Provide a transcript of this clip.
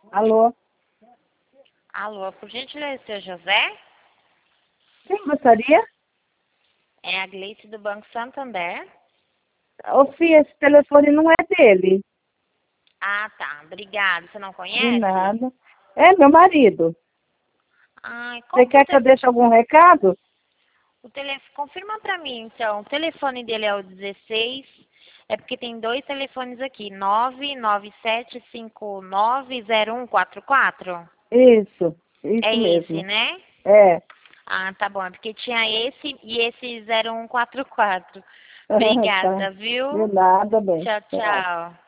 Alô? Alô, por gentileza, seu José? Quem gostaria? É a Gleice do Banco Santander. Ô, Fia, esse telefone não é dele. Ah, tá. Obrigada. Você não De conhece? nada. É meu marido. Ai, Você qual que é quer que eu deixe algum recado? o telefone? Confirma pra mim, então. O telefone dele é o 16. É porque tem dois telefones aqui. 997590144. Isso É esse, mesmo. né? É. Ah, tá bom. É porque tinha esse e esse 0144. Tá. Obrigada, De viu? nada, bem. Tchau, Tchau. tchau.